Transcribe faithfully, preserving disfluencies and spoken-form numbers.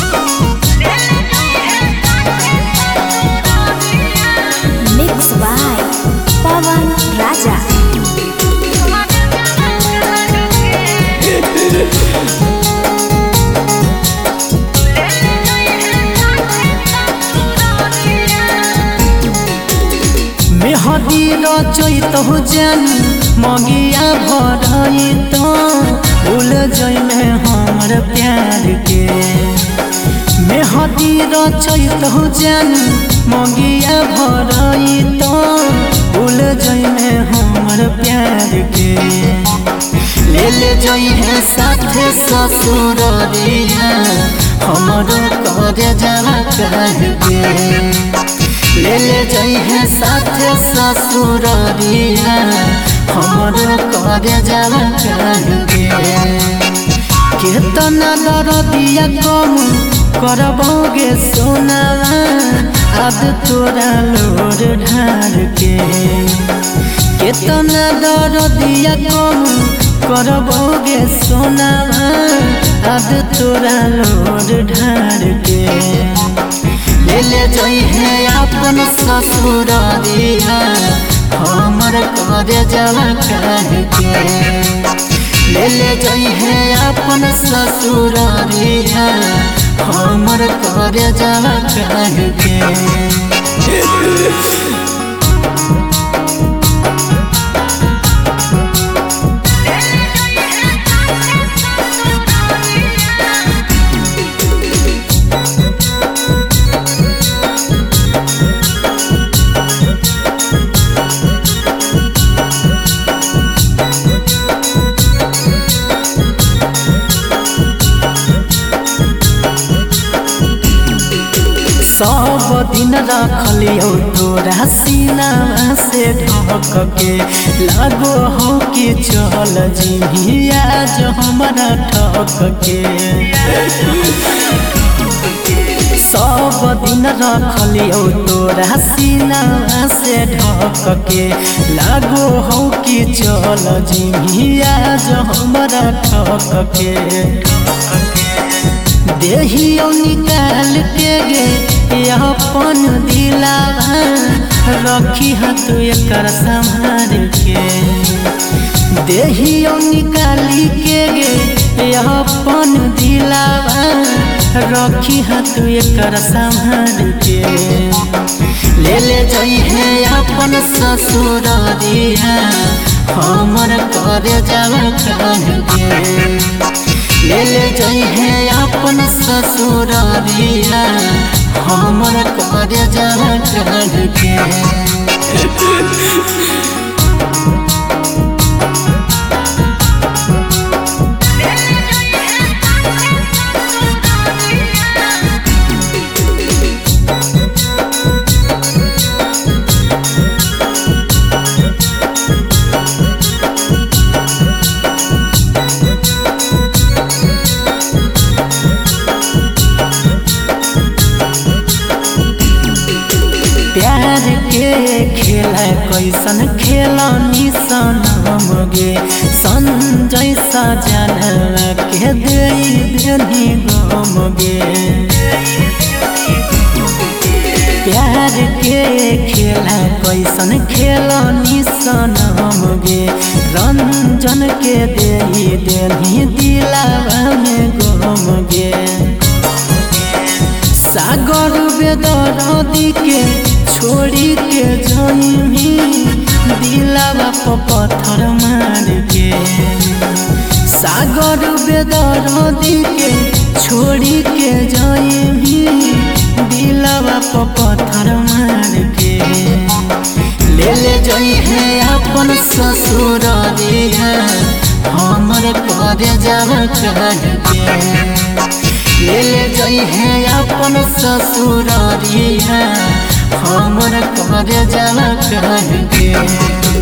Mixed by Pawan Raja. मेहदी रचैत हो जान मगिया भरत भूल जइमे हमर प्यार के। मेहदी रचैत हो जान मगिया भरत भूल जइमे हमर प्यार के। ले ले जइहे साथे ससुररिया हमर करे जावा कह के। ले ले जइहे साथे ससुररिया हमर करे जावा कह के। केतना दरदिया कम करबोगे सोनावा अब तोरा लोर ढार के। केतना दरदिया कम करबोगे सोनावा अब तोरा लोर ढार के। ले ले जइहे अपन ससुररिया हमर करे जावा कह के। ले ले जइहे अपन ससुररिया हमर करे जावा कह के। सब दिन रखलियो तोरा सीना से ढक के। लागो हो कि चल जिहिया जो हमरा ठक के। सब दिन रखलियो तोरा सीना से ढक के। लागो हो कि चल जिहिया जो हमरा ठक के। देहियो निकाल के गे अपन दिलावा रखी हाथ एकर संभार के। देहियो निकाली के गे अपन दिलावा रखी हाथ एकर संभार के। ले ले जइहे अपन ससुररिया हमर करे जावा कह के। ले ले जइहे अपन ससुररिया हमर करे जावा कह के। प्यार के खेला कैसन खेलनी सनम गे। संजय सजनवा के देई देनी गम गे। प्यार के खेला कैसन खेलनी सनम गे। रंजन के देई देनी दिलावा में गम गे। सागर बेदर्दी के छोड़ी के जइमी दिलावा पर पत्थर मार के। सागर बेदर्दी के छोड़ी के जइमी दिलावा पर पत्थर मार के। ले ले जइहे अपन ससुररिया हमर करे जावा कह के। ले ले जइहे अपन ससुररिया हमर करे जावा कह के।